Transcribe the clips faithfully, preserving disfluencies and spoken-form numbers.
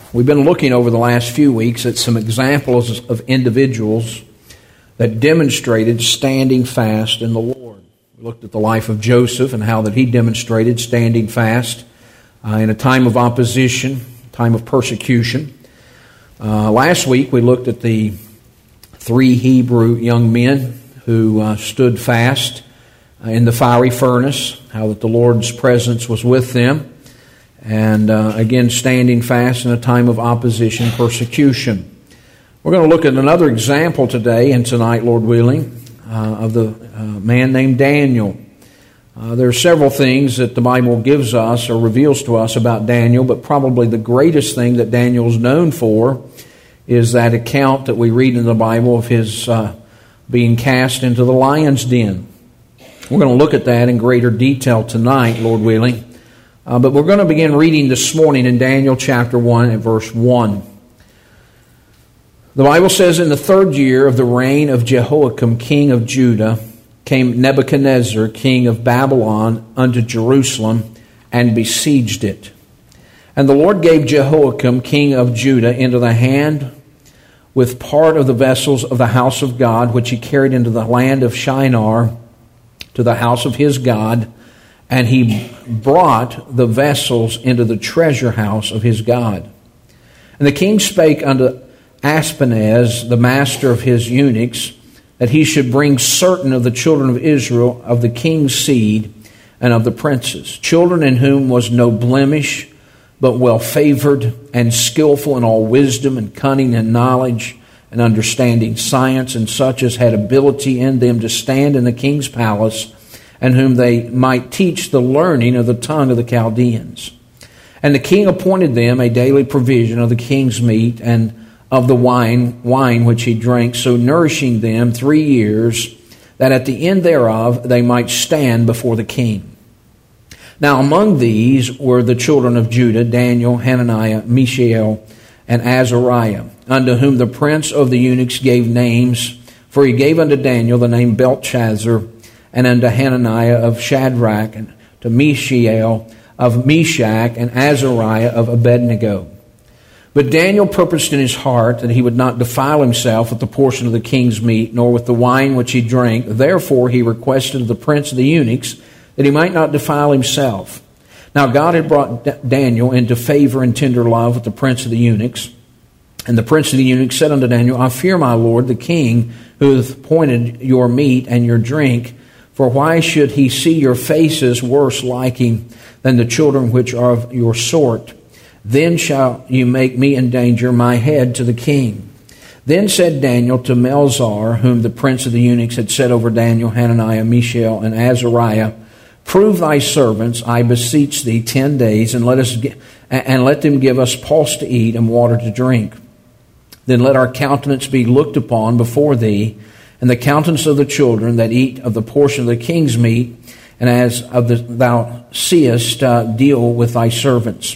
We've been looking over the last few weeks at some examples of individuals that demonstrated standing fast in the Lord. We looked at the life of Joseph and how that he demonstrated standing fast uh, in a time of opposition, time of persecution. Uh, last week we looked at the three Hebrew young men who uh, stood fast uh, in the fiery furnace, how that the Lord's presence was with them. And uh, again, standing fast in a time of opposition, persecution. We're going to look at another example today and tonight, Lord willing, uh, of the uh, man named Daniel. Uh, there are several things that the Bible gives us or reveals to us about Daniel, but probably the greatest thing that Daniel's known for is that account that we read in the Bible of his uh, being cast into the lion's den. We're going to look at that in greater detail tonight, Lord willing. Uh, but we're going to begin reading this morning in Daniel chapter one and verse one. The Bible says, "In the third year of the reign of Jehoiakim, king of Judah, came Nebuchadnezzar, king of Babylon, unto Jerusalem, and besieged it. And the Lord gave Jehoiakim, king of Judah, into the hand with part of the vessels of the house of God, which he carried into the land of Shinar, to the house of his God, and he brought the vessels into the treasure house of his God. And the king spake unto Ashpenaz, the master of his eunuchs, that he should bring certain of the children of Israel, of the king's seed, and of the princes, children in whom was no blemish, but well favored, and skillful in all wisdom, and cunning, and knowledge, and understanding science, and such as had ability in them to stand in the king's palace, and whom they might teach the learning of the tongue of the Chaldeans. And the king appointed them a daily provision of the king's meat and of the wine, wine which he drank, so nourishing them three years, that at the end thereof they might stand before the king. Now among these were the children of Judah, Daniel, Hananiah, Mishael, and Azariah, unto whom the prince of the eunuchs gave names, for he gave unto Daniel the name Belteshazzar, and unto Hananiah of Shadrach, and to Mishael of Meshach, and Azariah of Abednego. But Daniel purposed in his heart that he would not defile himself with the portion of the king's meat, nor with the wine which he drank. Therefore he requested of the prince of the eunuchs that he might not defile himself. Now God had brought D- Daniel into favor and tender love with the prince of the eunuchs. And the prince of the eunuchs said unto Daniel, I fear my lord the king, who hath appointed your meat and your drink. For why should he see your faces worse liking than the children which are of your sort? Then shall you make me endanger my head to the king. Then said Daniel to Melzar, whom the prince of the eunuchs had set over Daniel, Hananiah, Mishael, and Azariah, Prove thy servants, I beseech thee, ten days, and let us get, and let them give us pulse to eat and water to drink. Then let our countenance be looked upon before thee, and the countenance of the children that eat of the portion of the king's meat, and as of the, thou seest, uh, deal with thy servants.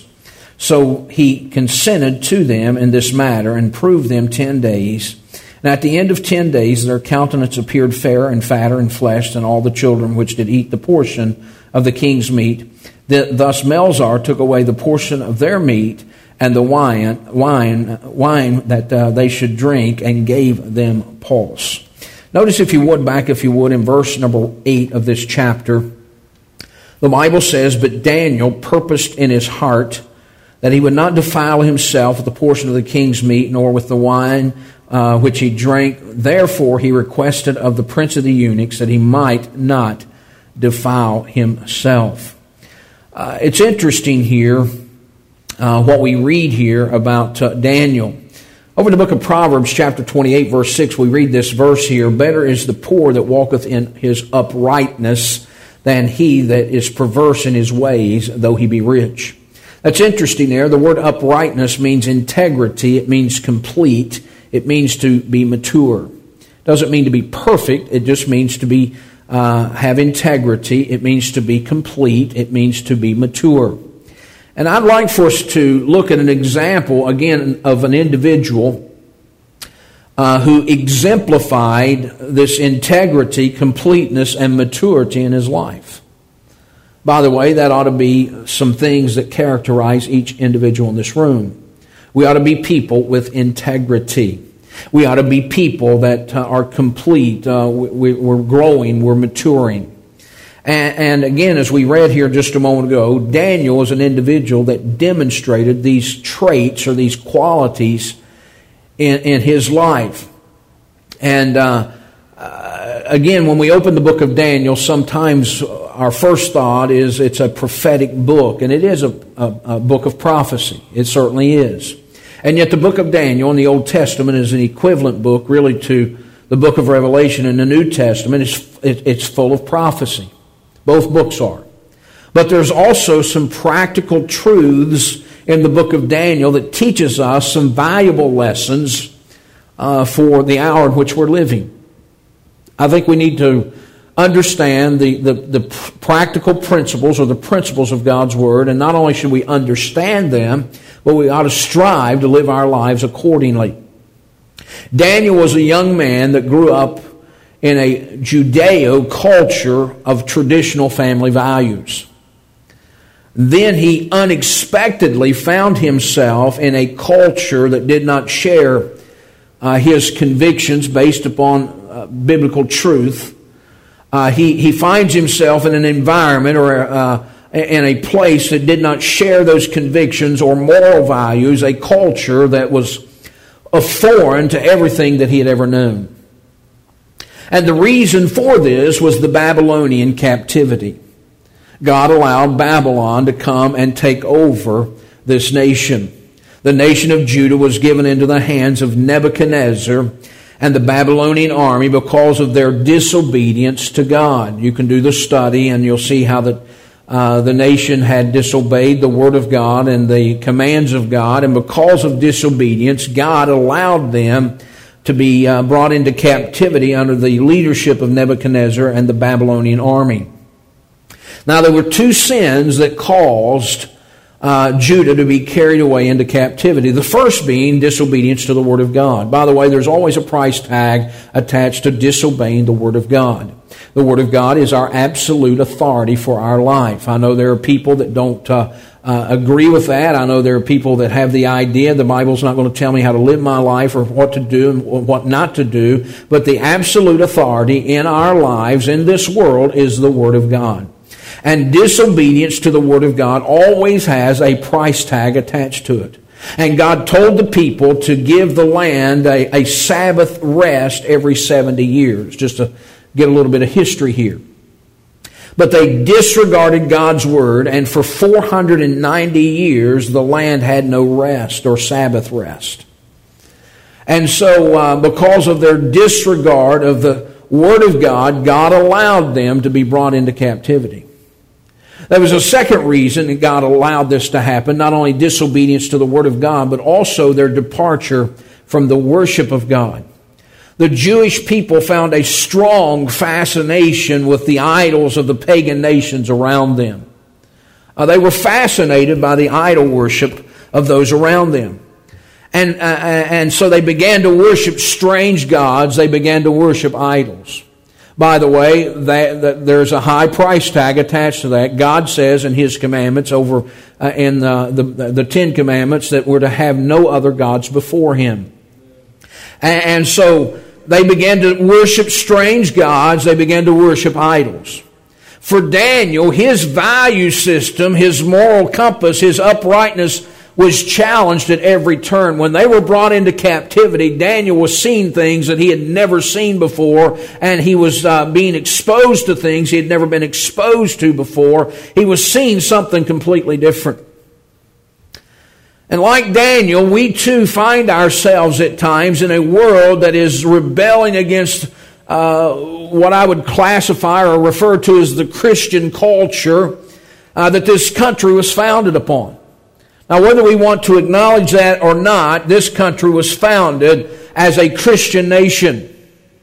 So he consented to them in this matter, and proved them ten days. And at the end of ten days their countenance appeared fairer and fatter in flesh than all the children which did eat the portion of the king's meat. Thus Melzar took away the portion of their meat and the wine, wine, wine that uh, they should drink, and gave them pulse. Notice, if you would, back if you would, in verse number eight of this chapter, the Bible says, But Daniel purposed in his heart that he would not defile himself with the portion of the king's meat, nor with the wine uh, which he drank. Therefore he requested of the prince of the eunuchs that he might not defile himself. Uh, it's interesting here, uh, what we read here about uh, Daniel. Over in the book of Proverbs, chapter twenty-eight, verse six, we read this verse here, Better is the poor that walketh in his uprightness than he that is perverse in his ways, though he be rich. That's interesting there. The word uprightness means integrity. It means complete. It means to be mature. It doesn't mean to be perfect. It just means to be uh, have integrity. It means to be complete. It means to be mature. And I'd like for us to look at an example, again, of an individual uh, who exemplified this integrity, completeness, and maturity in his life. By the way, that ought to be some things that characterize each individual in this room. We ought to be people with integrity. We ought to be people that uh, are complete. Uh, we, we're growing, we're maturing. And, and again, as we read here just a moment ago, Daniel was an individual that demonstrated these traits or these qualities in, in his life. And uh, uh, again, when we open the book of Daniel, sometimes our first thought is it's a prophetic book, and it is a, a, a book of prophecy. It certainly is. And yet the book of Daniel in the Old Testament is an equivalent book really to the book of Revelation in the New Testament. It's, it, it's full of prophecy. Both books are. But there's also some practical truths in the book of Daniel that teaches us some valuable lessons uh, for the hour in which we're living. I think we need to understand the, the, the practical principles or the principles of God's Word, and not only should we understand them, but we ought to strive to live our lives accordingly. Daniel was a young man that grew up in a Judeo culture of traditional family values. Then he unexpectedly found himself in a culture that did not share uh, his convictions based upon uh, biblical truth. Uh, he, he finds himself in an environment or uh, in a place that did not share those convictions or moral values, a culture that was a foreign to everything that he had ever known. And the reason for this was the Babylonian captivity. God allowed Babylon to come and take over this nation. The nation of Judah was given into the hands of Nebuchadnezzar and the Babylonian army because of their disobedience to God. You can do the study and you'll see how the, uh, the nation had disobeyed the word of God and the commands of God. And because of disobedience, God allowed them to be uh, brought into captivity under the leadership of Nebuchadnezzar and the Babylonian army. Now, there were two sins that caused uh, Judah to be carried away into captivity. The first being disobedience to the Word of God. By the way, there's always a price tag attached to disobeying the Word of God. The Word of God is our absolute authority for our life. I know there are people that don't uh, uh, agree with that. I know there are people that have the idea the Bible's not going to tell me how to live my life or what to do and what not to do. But the absolute authority in our lives, in this world, is the Word of God. And disobedience to the Word of God always has a price tag attached to it. And God told the people to give the land a, a Sabbath rest every seventy years, just to get a little bit of history here. But they disregarded God's Word, and for four hundred ninety years the land had no rest or Sabbath rest. And so uh, because of their disregard of the Word of God, God allowed them to be brought into captivity. There was a second reason that God allowed this to happen, not only disobedience to the Word of God, but also their departure from the worship of God. The Jewish people found a strong fascination with the idols of the pagan nations around them. Uh, they were fascinated by the idol worship of those around them. And, uh, and so they began to worship strange gods. They began to worship idols. By the way, that, that there's a high price tag attached to that. God says in His commandments over uh, in the, the, the Ten Commandments that we're to have no other gods before Him. And, and so they began to worship strange gods. They began to worship idols. For Daniel, his value system, his moral compass, his uprightness was challenged at every turn. When they were brought into captivity, Daniel was seeing things that he had never seen before, and he was uh, being exposed to things he had never been exposed to before. He was seeing something completely different. And like Daniel, we too find ourselves at times in a world that is rebelling against uh, what I would classify or refer to as the Christian culture uh, that this country was founded upon. Now, whether we want to acknowledge that or not, this country was founded as a Christian nation.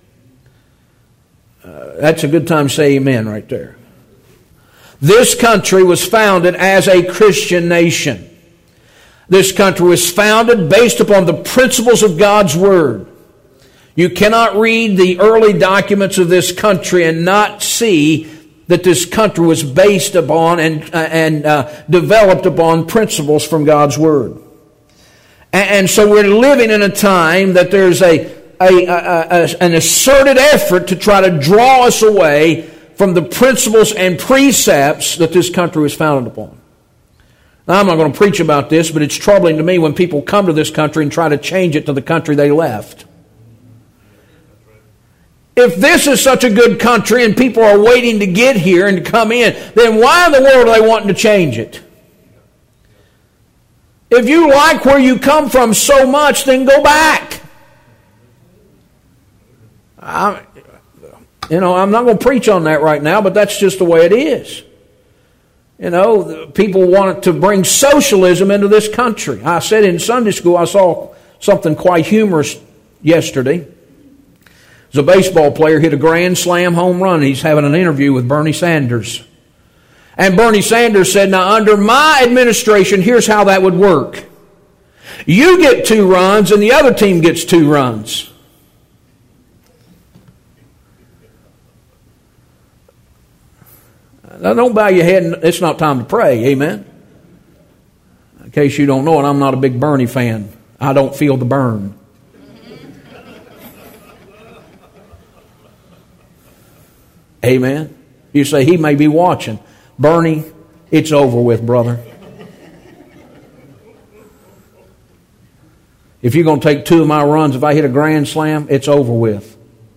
Uh, that's a good time to say amen right there. This country was founded as a Christian nation. This country was founded based upon the principles of God's Word. You cannot read the early documents of this country and not see that this country was based upon and, uh, and uh, developed upon principles from God's Word. And so we're living in a time that there's a, a, a, a an asserted effort to try to draw us away from the principles and precepts that this country was founded upon. Now, I'm not going to preach about this, but it's troubling to me when people come to this country and try to change it to the country they left. If this is such a good country and people are waiting to get here and to come in, then why in the world are they wanting to change it? If you like where you come from so much, then go back. I, you know, I'm not going to preach on that right now, but that's just the way it is. You know, people wanted to bring socialism into this country. I said in Sunday school, I saw something quite humorous yesterday. There's a baseball player hit a grand slam home run. He's having an interview with Bernie Sanders. And Bernie Sanders said, now under my administration, here's how that would work. You get two runs and the other team gets two runs. Now don't bow your head, and it's not time to pray, amen? In case you don't know it, I'm not a big Bernie fan. I don't feel the burn. Amen? You say, he may be watching. Bernie, it's over with, brother. If you're going to take two of my runs, if I hit a grand slam, it's over with.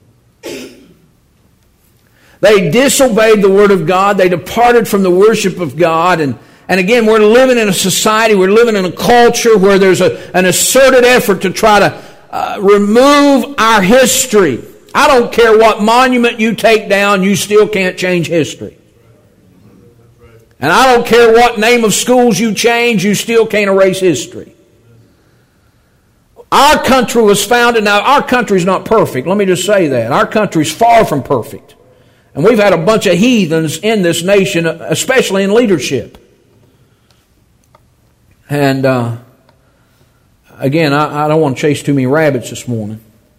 They disobeyed the Word of God. They departed from the worship of God. And, and again, we're living in a society, we're living in a culture where there's a, an asserted effort to try to uh, remove our history. I don't care what monument you take down, you still can't change history. And I don't care what name of schools you change, you still can't erase history. Our country was founded, now our country's not perfect, let me just say that. Our country's far from perfect. And we've had a bunch of heathens in this nation, especially in leadership. And uh, again, I, I don't want to chase too many rabbits this morning.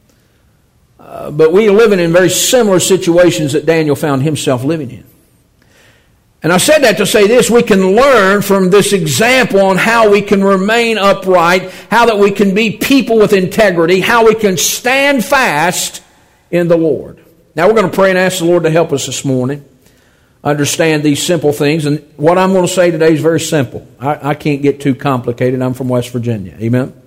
Uh, but we are living in very similar situations that Daniel found himself living in. And I said that to say this, we can learn from this example on how we can remain upright, how that we can be people with integrity, how we can stand fast in the Lord. Now we're going to pray and ask the Lord to help us this morning understand these simple things. And what I'm going to say today is very simple. I, I can't get too complicated. I'm from West Virginia. Amen?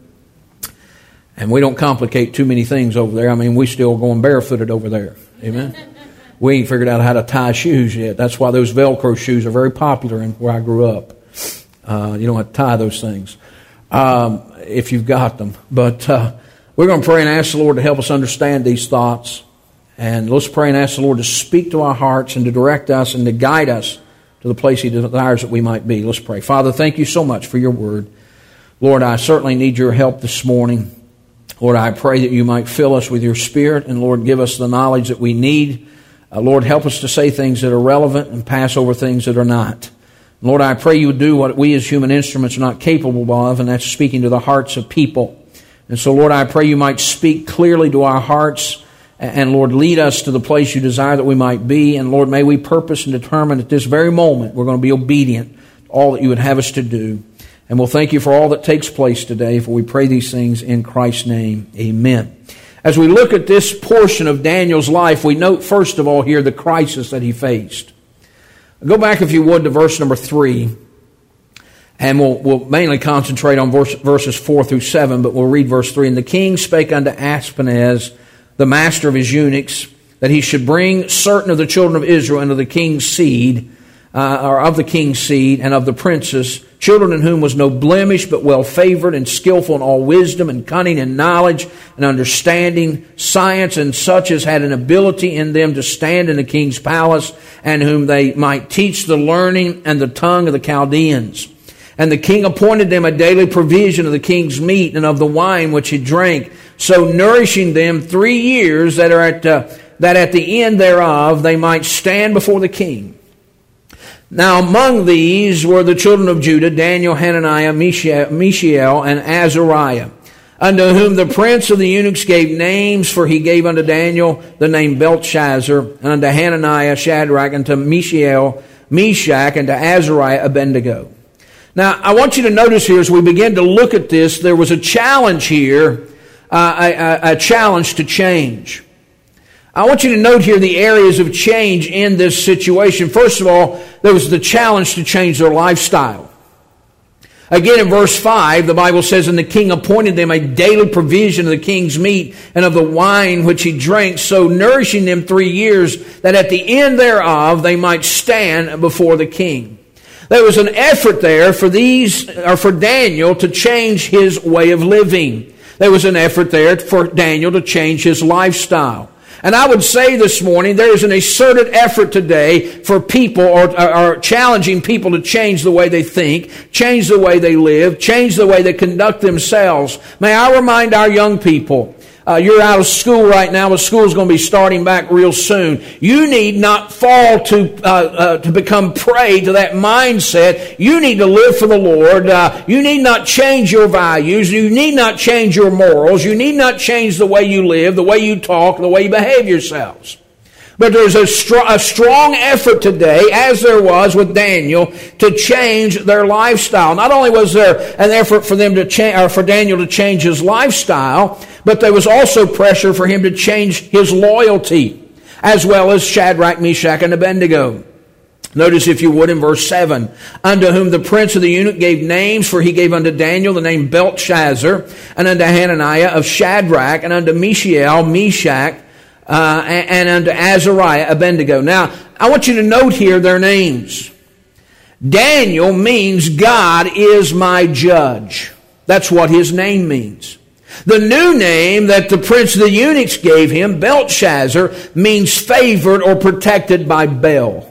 And we don't complicate too many things over there. I mean, we still going barefooted over there. Amen? We ain't figured out how to tie shoes yet. That's why those Velcro shoes are very popular in where I grew up. Uh, you don't have to tie those things um, if you've got them. But uh, we're going to pray and ask the Lord to help us understand these thoughts. And let's pray and ask the Lord to speak to our hearts and to direct us and to guide us to the place He desires that we might be. Let's pray. Father, thank you so much for your word. Lord, I certainly need your help this morning. Lord, I pray that you might fill us with your Spirit, and Lord, give us the knowledge that we need. Uh, Lord, help us to say things that are relevant and pass over things that are not. Lord, I pray you would do what we as human instruments are not capable of, and that's speaking to the hearts of people. And so, Lord, I pray you might speak clearly to our hearts, and Lord, lead us to the place you desire that we might be. And Lord, may we purpose and determine at this very moment we're going to be obedient to all that you would have us to do. And we'll thank you for all that takes place today, for we pray these things in Christ's name. Amen. As we look at this portion of Daniel's life, we note first of all here the crisis that he faced. Go back, if you would, to verse number three. And we'll, we'll mainly concentrate on verse, verses four through seven, but we'll read verse three. And the king spake unto Ashpenaz, the master of his eunuchs, that he should bring certain of the children of Israel into the king's seed, uh, or of the king's seed, and of the princes, children in whom was no blemish, but well favored and skillful in all wisdom and cunning and knowledge and understanding, science, and such as had an ability in them to stand in the king's palace, and whom they might teach the learning and the tongue of the Chaldeans. And the king appointed them a daily provision of the king's meat and of the wine which he drank, so nourishing them three years that are at uh, that at the end thereof they might stand before the king. Now among these were the children of Judah, Daniel, Hananiah, Mishael, Mishael, and Azariah, unto whom the prince of the eunuchs gave names, for he gave unto Daniel the name Belshazzar, and unto Hananiah Shadrach, and to Mishael Meshach, and to Azariah Abednego. Now, I want you to notice here as we begin to look at this, there was a challenge here, uh, a, a, a challenge to change. I want you to note here the areas of change in this situation. First of all, there was the challenge to change their lifestyle. Again, in verse five, the Bible says, "And the king appointed them a daily provision of the king's meat and of the wine which he drank, so nourishing them three years, that at the end thereof they might stand before the king." There was an effort there for these, or for Daniel to change his way of living. There was an effort there for Daniel to change his lifestyle. And I would say this morning, there is an asserted effort today for people, or, or challenging people to change the way they think, change the way they live, change the way they conduct themselves. May I remind our young people, uh, you're out of school right now, but school's going to be starting back real soon. You need not fall to uh, uh, to become prey to that mindset. You need to live for the Lord. Uh, you need not change your values. You need not change your morals. You need not change the way you live, the way you talk, the way you behave yourselves. But there's a, str- a strong effort today, as there was with Daniel, to change their lifestyle. Not only was there an effort for them to change, or for Daniel to change his lifestyle, but there was also pressure for him to change his loyalty, as well as Shadrach, Meshach, and Abednego. Notice, if you would, in verse seven, "Unto whom the prince of the eunuch gave names, for he gave unto Daniel the name Belteshazzar, and unto Hananiah of Shadrach, and unto Mishael, Meshach, Uh, and, and unto Azariah, Abednego." Now, I want you to note here their names. Daniel means God is my judge. That's what his name means. The new name that the prince of the eunuchs gave him, Belteshazzar, means favored or protected by Bel.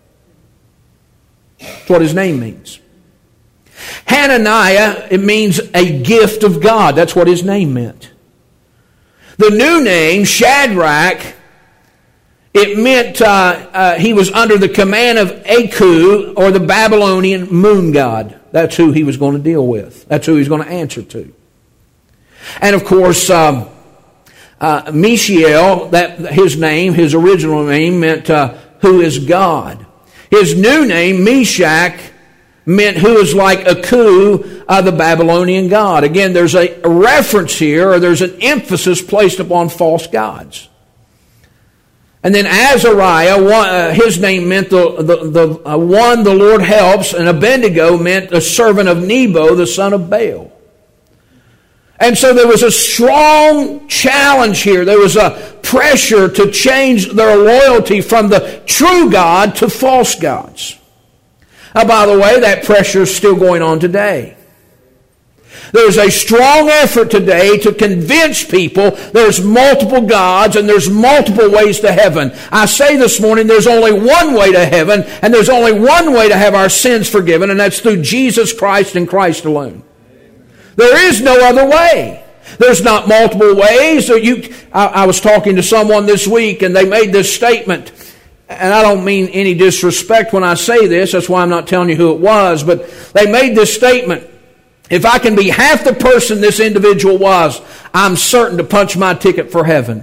That's what his name means. Hananiah, it means a gift of God. That's what his name meant. The new name, Shadrach, it meant uh, uh, he was under the command of Aku, or the Babylonian moon god. That's who he was going to deal with. That's who he was going to answer to. And of course, um, uh, Mishael, that his name, his original name, meant uh, who is God. His new name, Meshach, meant who is like Aku, uh, the Babylonian god. Again, there's a reference here, or there's an emphasis placed upon false gods. And then Azariah, one, uh, his name meant the, the, the uh, one the Lord helps, and Abednego meant the servant of Nebo, the son of Baal. And so there was a strong challenge here. There was a pressure to change their loyalty from the true God to false gods. Now, by the way, that pressure is still going on today. There's a strong effort today to convince people there's multiple gods and there's multiple ways to heaven. I say this morning there's only one way to heaven, and there's only one way to have our sins forgiven, and that's through Jesus Christ and Christ alone. There is no other way. There's not multiple ways. So you, I, I was talking to someone this week, and they made this statement. And I don't mean any disrespect when I say this. That's why I'm not telling you who it was. But they made this statement. If I can be half the person this individual was, I'm certain to punch my ticket for heaven.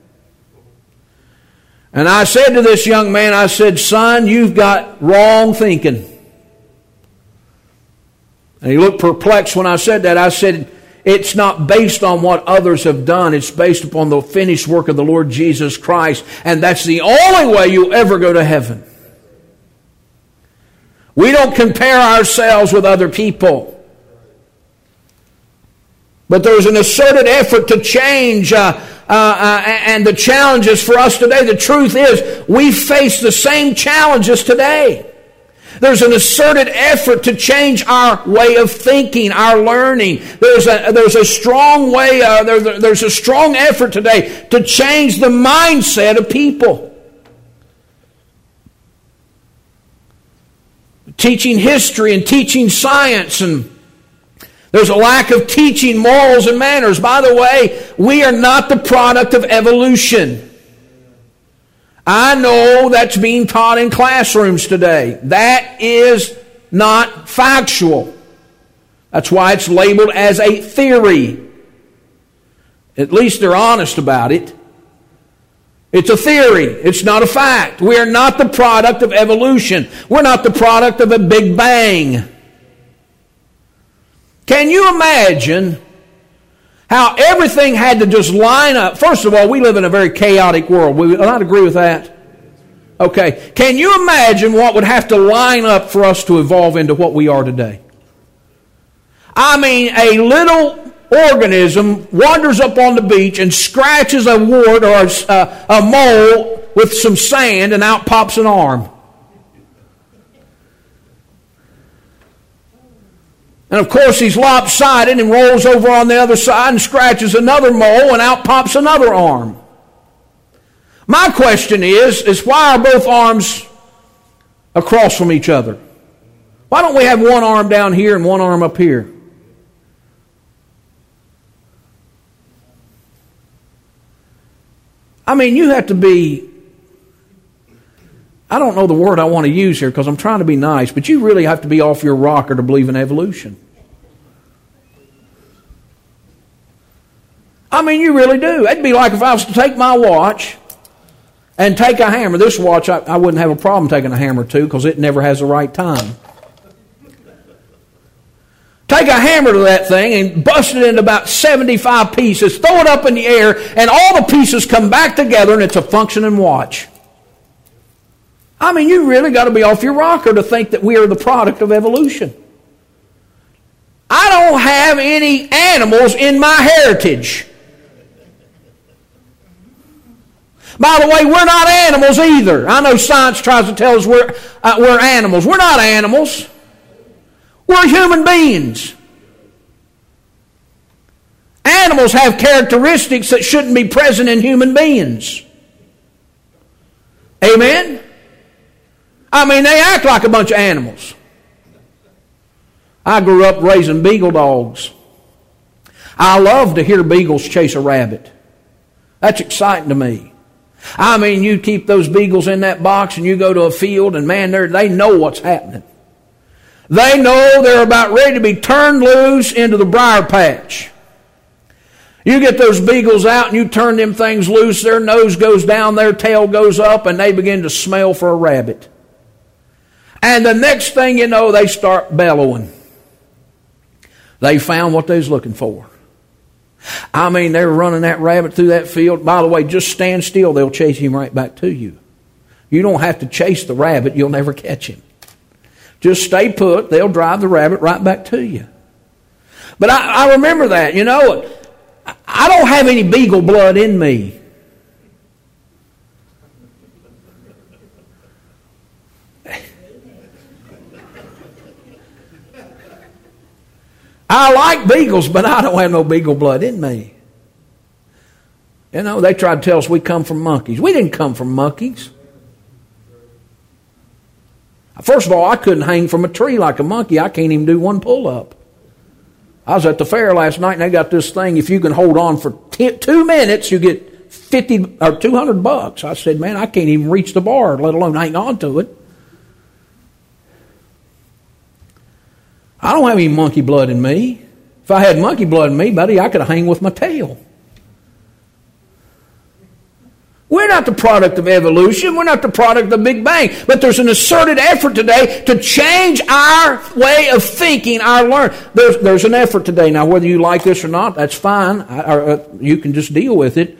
And I said to this young man, I said, "Son, you've got wrong thinking." And he looked perplexed when I said that. I said, it's not based on what others have done. It's based upon the finished work of the Lord Jesus Christ. And that's the only way you'll ever go to heaven. We don't compare ourselves with other people. But there's an asserted effort to change. Uh, uh, uh, and the challenges for us today, the truth is, we face the same challenges today. There's an asserted effort to change our way of thinking, our learning. There's a, there's a strong way, uh, there, there's a strong effort today to change the mindset of people. Teaching history and teaching science, and there's a lack of teaching morals and manners. By the way, we are not the product of evolution. I know that's being taught in classrooms today. That is not factual. That's why it's labeled as a theory. At least they're honest about it. It's a theory. It's not a fact. We are not the product of evolution. We're not the product of a Big Bang. Can you imagine how everything had to just line up? First of all, we live in a very chaotic world. We would not agree with that? Okay. Can you imagine what would have to line up for us to evolve into what we are today? I mean, a little organism wanders up on the beach and scratches a wart or a, a mole with some sand, and out pops an arm. And of course he's lopsided and rolls over on the other side and scratches another mole, and out pops another arm. My question is, is why are both arms across from each other? Why don't we have one arm down here and one arm up here? I mean, you have to be, I don't know the word I want to use here because I'm trying to be nice, but you really have to be off your rocker to believe in evolution. I mean, you really do. It'd be like if I was to take my watch and take a hammer. This watch, I, I wouldn't have a problem taking a hammer to because it never has the right time. Take a hammer to that thing and bust it into about seventy-five pieces, throw it up in the air, and all the pieces come back together and it's a functioning watch. I mean, you really got to be off your rocker to think that we are the product of evolution. I don't have any animals in my heritage. By the way, we're not animals either. I know science tries to tell us we're, uh, we're animals. We're not animals. We're human beings. Animals have characteristics that shouldn't be present in human beings. Amen? I mean, they act like a bunch of animals. I grew up raising beagle dogs. I love to hear beagles chase a rabbit. That's exciting to me. I mean, you keep those beagles in that box and you go to a field and man, they know what's happening. They know they're about ready to be turned loose into the briar patch. You get those beagles out and you turn them things loose, their nose goes down, their tail goes up, and they begin to smell for a rabbit. And the next thing you know, they start bellowing. They found what they was looking for. I mean, they were running that rabbit through that field. By the way, just stand still, they'll chase him right back to you. You don't have to chase the rabbit, you'll never catch him. Just stay put, they'll drive the rabbit right back to you. But I, I remember that, you know, I don't have any beagle blood in me. I like beagles, but I don't have no beagle blood in me. You know, they tried to tell us we come from monkeys. We didn't come from monkeys. First of all, I couldn't hang from a tree like a monkey. I can't even do one pull-up. I was at the fair last night, and they got this thing. If you can hold on for ten, two minutes, you get fifty or two hundred bucks. I said, man, I can't even reach the bar, let alone hang on to it. I don't have any monkey blood in me. If I had monkey blood in me, buddy, I could hang with my tail. We're not the product of evolution. We're not the product of the Big Bang. But there's an asserted effort today to change our way of thinking, our learn. There's, there's an effort today. Now, whether you like this or not, that's fine. I, or, uh, you can just deal with it.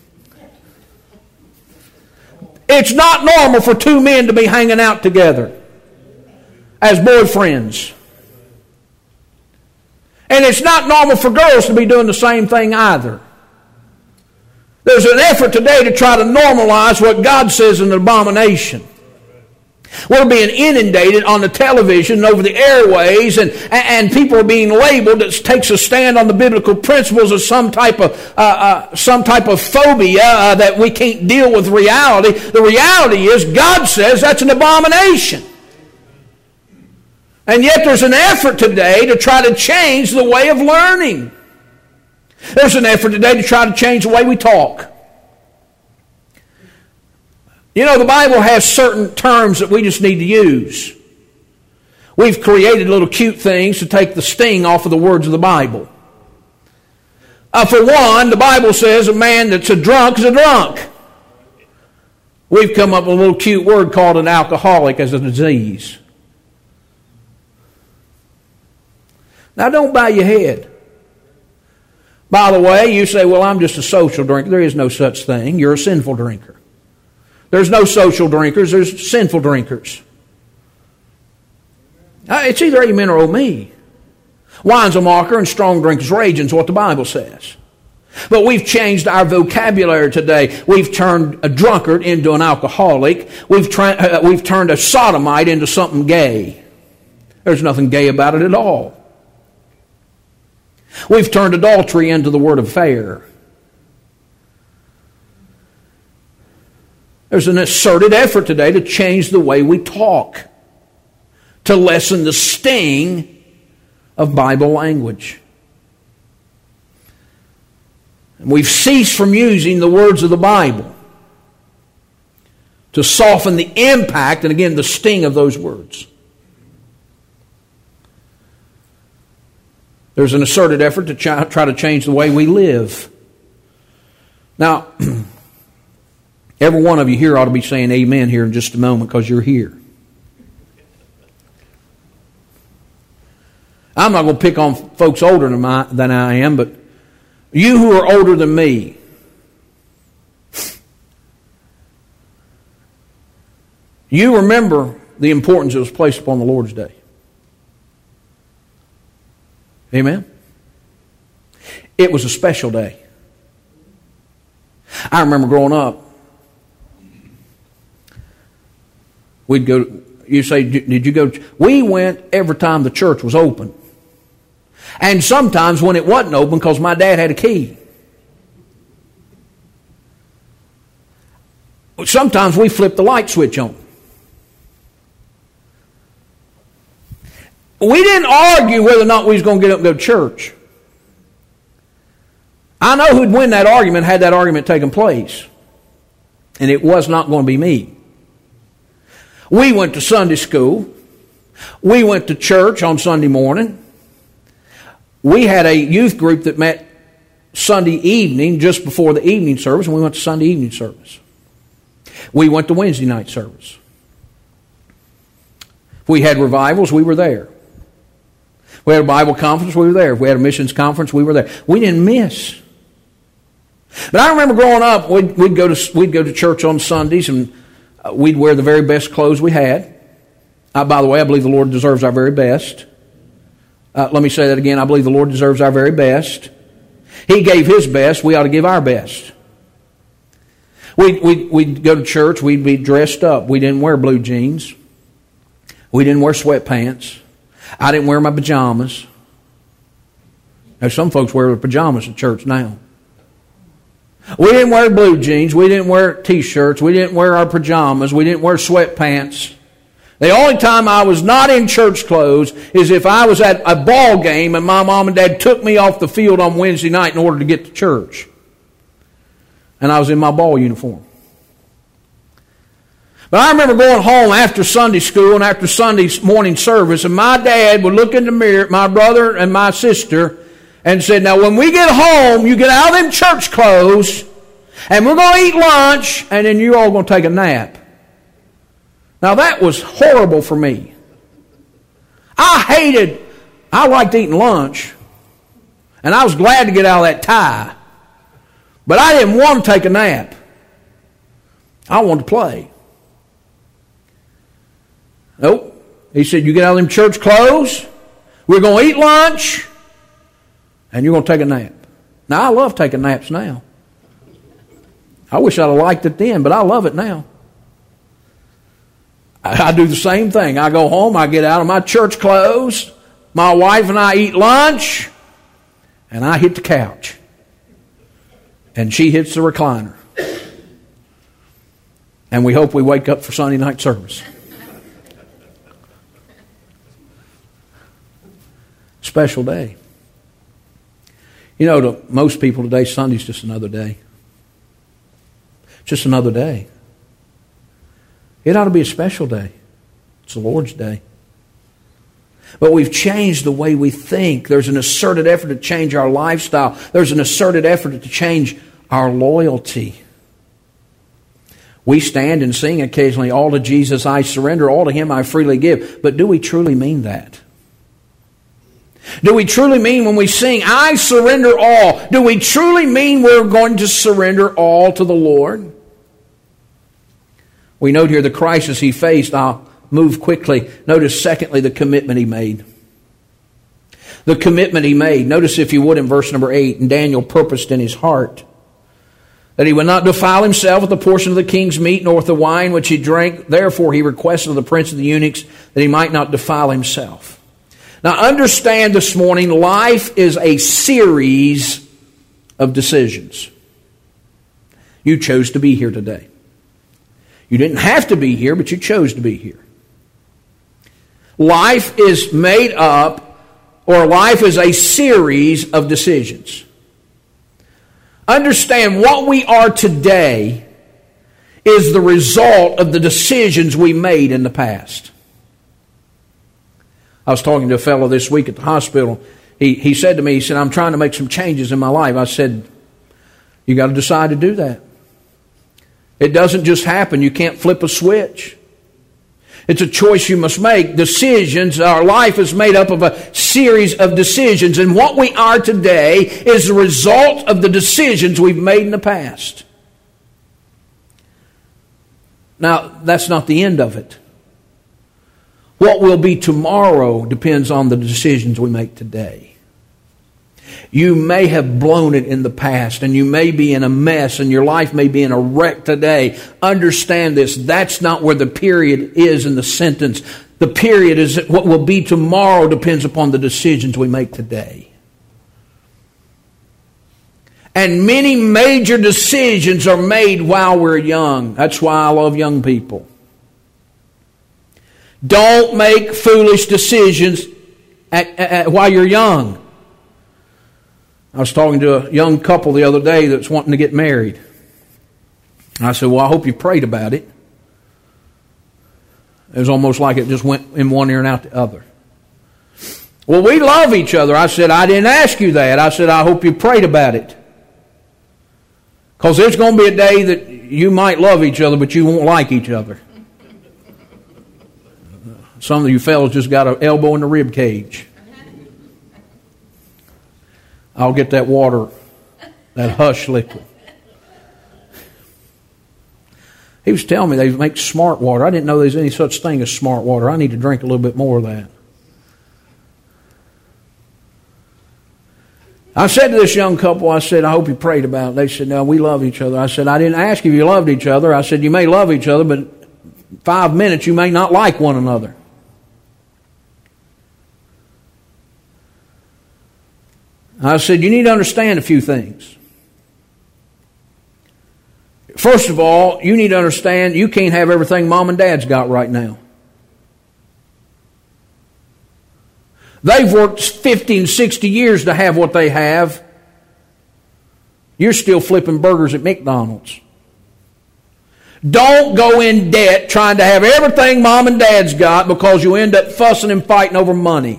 It's not normal for two men to be hanging out together as boyfriends. And it's not normal for girls to be doing the same thing either. There's an effort today to try to normalize what God says is an abomination. We're being inundated on the television and over the airways, and, and people are being labeled that takes a stand on the biblical principles of some type of uh, uh, some type of phobia uh, that we can't deal with reality. The reality is God says that's an abomination. And yet there's an effort today to try to change the way of learning. There's an effort today to try to change the way we talk. You know, the Bible has certain terms that we just need to use. We've created little cute things to take the sting off of the words of the Bible. Uh, for one, the Bible says a man that's a drunk is a drunk. We've come up with a little cute word called an alcoholic as a disease. Now don't bow your head. By the way, you say, well, I'm just a social drinker. There is no such thing. You're a sinful drinker. There's no social drinkers. There's sinful drinkers. It's either amen or oh me. Wine's a mocker and strong drink is raging is what the Bible says. But we've changed our vocabulary today. We've turned a drunkard into an alcoholic. We've, tra- uh, we've turned a sodomite into something gay. There's nothing gay about it at all. We've turned adultery into the word affair. There's an asserted effort today to change the way we talk, to lessen the sting of Bible language. And we've ceased from using the words of the Bible to soften the impact and again the sting of those words. There's an asserted effort to try to change the way we live. Now, every one of you here ought to be saying amen here in just a moment because you're here. I'm not going to pick on folks older than, my, than I am, but you who are older than me, you remember the importance that was placed upon the Lord's Day. Amen? It was a special day. I remember growing up, we'd go, you say, did you go? We went every time the church was open. And sometimes when it wasn't open because my dad had a key. Sometimes we flipped the light switch on. We didn't argue whether or not we was going to get up and go to church. I know who'd win that argument had that argument taken place. And it was not going to be me. We went to Sunday school. We went to church on Sunday morning. We had a youth group that met Sunday evening just before the evening service, and we went to Sunday evening service. We went to Wednesday night service. If we had revivals, we were there. If we had a Bible conference, we were there. If we had a missions conference, we were there. We didn't miss. But I remember growing up, we'd, we'd go to we'd go to church on Sundays, and uh, we'd wear the very best clothes we had. Uh, by the way, I believe the Lord deserves our very best. Uh, let me say that again. I believe the Lord deserves our very best. He gave His best. We ought to give our best. We'd, we'd, we'd go to church. We'd be dressed up. We didn't wear blue jeans. We didn't wear sweatpants. I didn't wear my pajamas. Now, some folks wear their pajamas at church now. We didn't wear blue jeans. We didn't wear T-shirts. We didn't wear our pajamas. We didn't wear sweatpants. The only time I was not in church clothes is if I was at a ball game and my mom and dad took me off the field on Wednesday night in order to get to church. And I was in my ball uniform. But I remember going home after Sunday school and after Sunday morning service, and my dad would look in the mirror at my brother and my sister and said, now when we get home, you get out of them church clothes, and we're going to eat lunch, and then you're all going to take a nap. Now that was horrible for me. I hated, I liked eating lunch, and I was glad to get out of that tie. But I didn't want to take a nap. I wanted to play. Nope. He said, you get out of them church clothes, we're going to eat lunch, and you're going to take a nap. Now, I love taking naps now. I wish I'd have liked it then, but I love it now. I, I do the same thing. I go home, I get out of my church clothes, my wife and I eat lunch, and I hit the couch. And she hits the recliner. And we hope we wake up for Sunday night service. Special day. You know, to most people today, Sunday's just another day. Just another day. It ought to be a special day. It's the Lord's day. But we've changed the way we think. There's an asserted effort to change our lifestyle. There's an asserted effort to change our loyalty. We stand and sing occasionally, all to Jesus I surrender, all to Him I freely give. But do we truly mean that? Do we truly mean when we sing, I surrender all? Do we truly mean we're going to surrender all to the Lord? We note here the crisis he faced. I'll move quickly. Notice, secondly, the commitment he made. The commitment he made. Notice, if you would, in verse number eight, and Daniel purposed in his heart that he would not defile himself with the portion of the king's meat, nor with the wine which he drank. Therefore he requested of the prince of the eunuchs that he might not defile himself. Now understand this morning, life is a series of decisions. You chose to be here today. You didn't have to be here, but you chose to be here. Life is made up, or life is a series of decisions. Understand, what we are today is the result of the decisions we made in the past. I was talking to a fellow this week at the hospital. He, he said to me, he said, I'm trying to make some changes in my life. I said, you got to decide to do that. It doesn't just happen. You can't flip a switch. It's a choice you must make. Decisions, our life is made up of a series of decisions. And what we are today is the result of the decisions we've made in the past. Now, that's not the end of it. What will be tomorrow depends on the decisions we make today. You may have blown it in the past, and you may be in a mess, and your life may be in a wreck today. Understand this. That's not where the period is in the sentence. The period is that what will be tomorrow depends upon the decisions we make today. And many major decisions are made while we're young. That's why I love young people. Don't make foolish decisions at, at, at, while you're young. I was talking to a young couple the other day that's wanting to get married. I said, well, I hope you prayed about it. It was almost like it just went in one ear and out the other. Well, we love each other. I said, I didn't ask you that. I said, I hope you prayed about it. Because there's going to be a day that you might love each other, but you won't like each other. Some of you fellows just got an elbow in the rib cage. I'll get that water, that hush liquid. He was telling me they make smart water. I didn't know there's any such thing as smart water. I need to drink a little bit more of that. I said to this young couple, I said, I hope you prayed about it. They said, no, we love each other. I said, I didn't ask if you loved each other. I said, you may love each other, but five minutes you may not like one another. I said, you need to understand a few things. First of all, you need to understand you can't have everything mom and dad's got right now. They've worked fifty and sixty years to have what they have. You're still flipping burgers at McDonald's. Don't go in debt trying to have everything mom and dad's got because you end up fussing and fighting over money.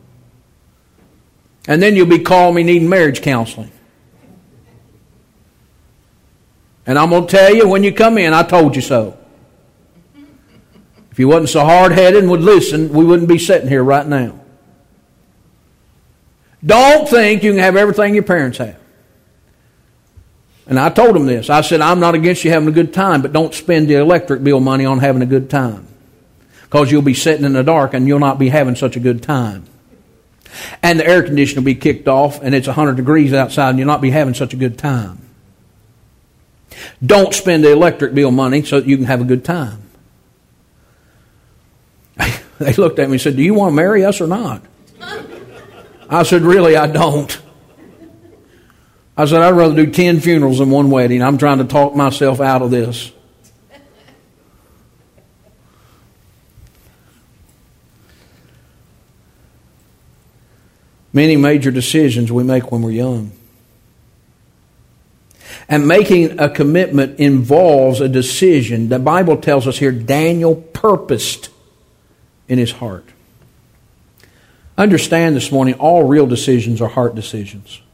And then you'll be calling me needing marriage counseling. And I'm going to tell you when you come in, I told you so. If you wasn't so hard-headed and would listen, we wouldn't be sitting here right now. Don't think you can have everything your parents have. And I told them this. I said, I'm not against you having a good time, but don't spend the electric bill money on having a good time. Because you'll be sitting in the dark and you'll not be having such a good time. And the air conditioner will be kicked off and it's one hundred degrees outside and you'll not be having such a good time. Don't spend the electric bill money so that you can have a good time. They looked at me and said, do you want to marry us or not? I said, really, I don't. I said, I'd rather do ten funerals than one wedding. I'm trying to talk myself out of this. Many major decisions we make when we're young. And making a commitment involves a decision. The Bible tells us here, Daniel purposed in his heart. Understand this morning, all real decisions are heart decisions.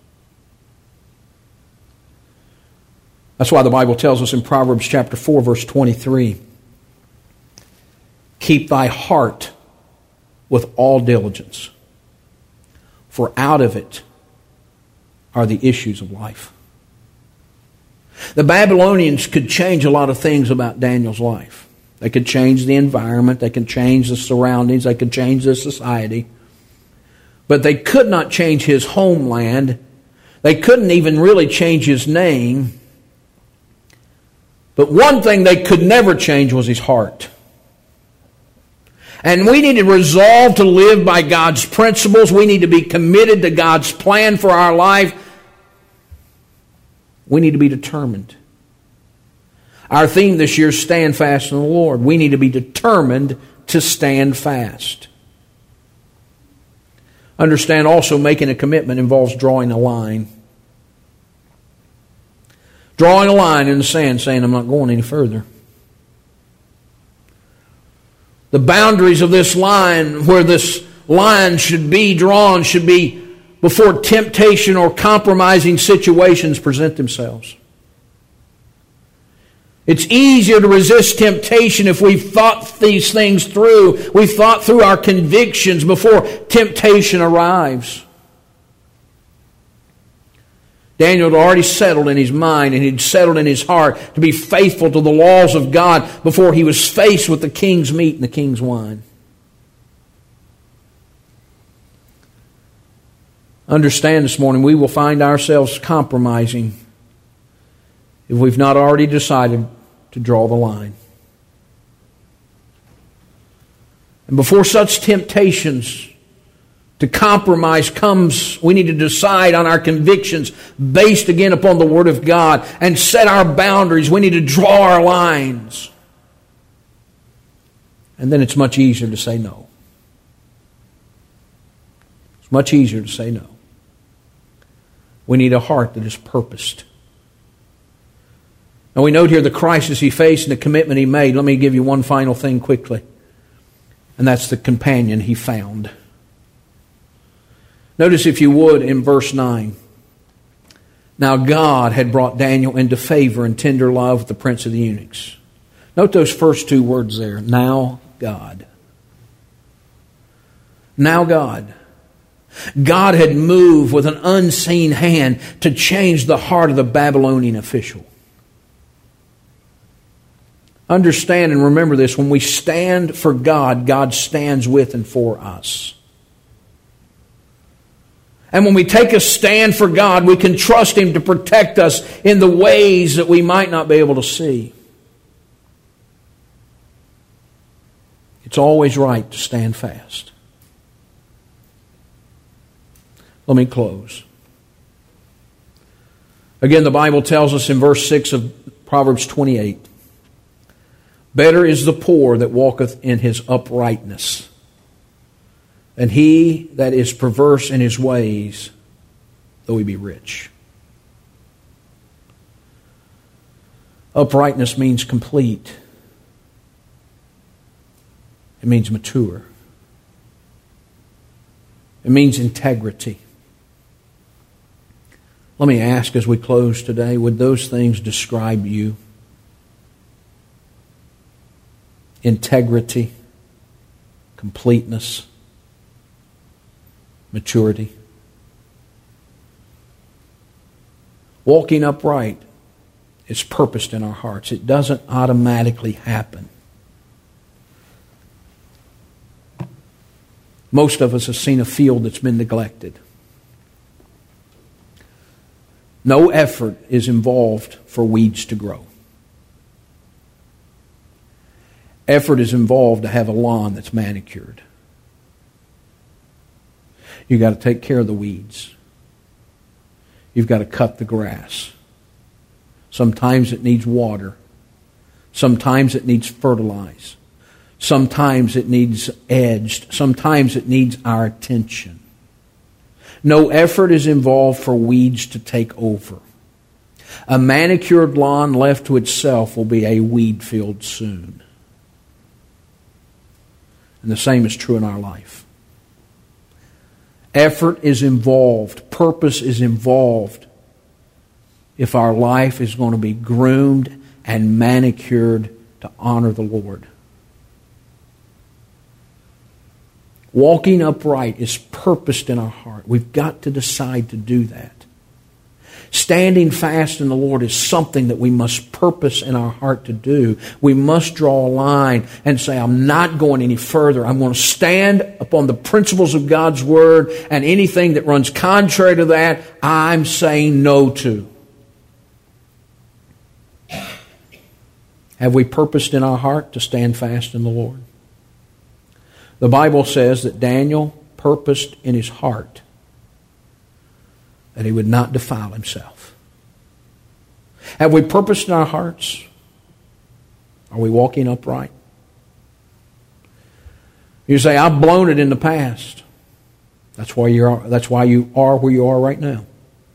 That's why the Bible tells us in Proverbs chapter four, verse twenty-three, keep thy heart with all diligence, for out of it are the issues of life. The Babylonians could change a lot of things about Daniel's life. They could change the environment, they could change the surroundings, they could change the society. But they could not change his homeland. They couldn't even really change his name. But one thing they could never change was his heart. And we need to resolve to live by God's principles. We need to be committed to God's plan for our life. We need to be determined. Our theme this year is Stand Fast in the Lord. We need to be determined to stand fast. Understand also, making a commitment involves drawing a line. Drawing a line in the sand, saying, I'm not going any further. The boundaries of this line, where this line should be drawn, should be before temptation or compromising situations present themselves. It's easier to resist temptation if we've thought these things through. We've thought through our convictions before temptation arrives. Daniel had already settled in his mind and he'd settled in his heart to be faithful to the laws of God before he was faced with the king's meat and the king's wine. Understand this morning, we will find ourselves compromising if we've not already decided to draw the line. And before such temptations to compromise comes, we need to decide on our convictions based again upon the Word of God and set our boundaries. We need to draw our lines. And then it's much easier to say no. It's much easier to say no. We need a heart that is purposed. Now we note here the crisis he faced and the commitment he made. Let me give you one final thing quickly. And that's the companion he found. Notice, if you would, in verse nine. Now God had brought Daniel into favor and tender love with the prince of the eunuchs. Note those first two words there. Now God. Now God. God had moved with an unseen hand to change the heart of the Babylonian official. Understand and remember this. When we stand for God, God stands with and for us. And when we take a stand for God, we can trust Him to protect us in the ways that we might not be able to see. It's always right to stand fast. Let me close. Again, the Bible tells us in verse six of Proverbs twenty-eight, better is the poor that walketh in his uprightness than he that is perverse in his ways, though he be rich. Uprightness means complete. It means mature. It means integrity. Let me ask as we close today, would those things describe you? Integrity, completeness, maturity. Walking upright is purposed in our hearts. It doesn't automatically happen. Most of us have seen a field that's been neglected. No effort is involved for weeds to grow. Effort is involved to have a lawn that's manicured. You've got to take care of the weeds. You've got to cut the grass. Sometimes it needs water. Sometimes it needs fertilize. Sometimes it needs edged. Sometimes it needs our attention. No effort is involved for weeds to take over. A manicured lawn left to itself will be a weed field soon. And the same is true in our life. Effort is involved. Purpose is involved if our life is going to be groomed and manicured to honor the Lord. Walking upright is purposed in our heart. We've got to decide to do that. Standing fast in the Lord is something that we must purpose in our heart to do. We must draw a line and say, I'm not going any further. I'm going to stand upon the principles of God's Word, and anything that runs contrary to that, I'm saying no to. Have we purposed in our heart to stand fast in the Lord? The Bible says that Daniel purposed in his heart that he would not defile himself. Have we purposed in our hearts? Are we walking upright? You say, I've blown it in the past. That's why you're, that's why you are where you are right now.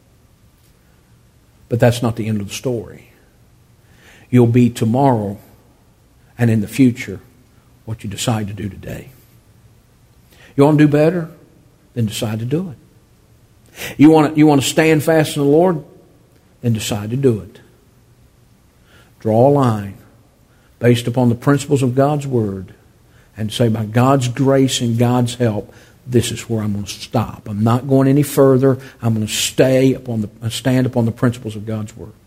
But that's not the end of the story. You'll be tomorrow and in the future what you decide to do today. You want to do better? Then decide to do it. You want to, you want to stand fast in the Lord? Then decide to do it. Draw a line based upon the principles of God's Word and say, by God's grace and God's help, this is where I'm going to stop. I'm not going any further. I'm going to stay upon the, stand upon the principles of God's Word.